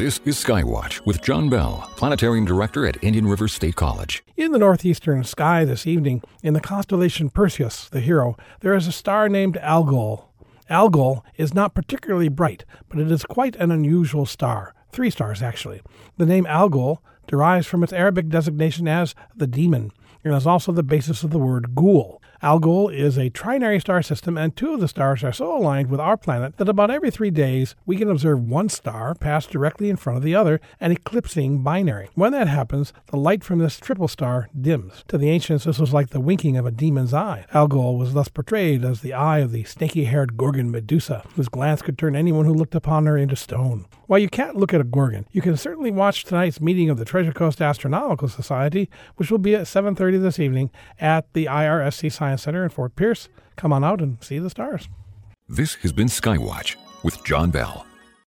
This is Skywatch with John Bell, Planetarium Director at Indian River State College. In the northeastern sky this evening, in the constellation Perseus, the hero, there is a star named Algol. Algol is not particularly bright, but it is quite an unusual star. 3 stars, actually. The name Algol derives from its Arabic designation as the demon, and is also the basis of the word ghoul. Algol is a trinary star system, and 2 of the stars are so aligned with our planet that about every 3 days we can observe one star pass directly in front of the other, an eclipsing binary. When that happens, the light from this triple star dims. To the ancients, this was like the winking of a demon's eye. Algol was thus portrayed as the eye of the snaky-haired Gorgon Medusa, whose glance could turn anyone who looked upon her into stone. While you can't look at a Gorgon, you can certainly watch tonight's meeting of the Treasure Coast Astronomical Society, which will be at 7:30 this evening at the IRSC Science Center in Fort Pierce. Come on out and see the stars. This has been Skywatch with John Bell.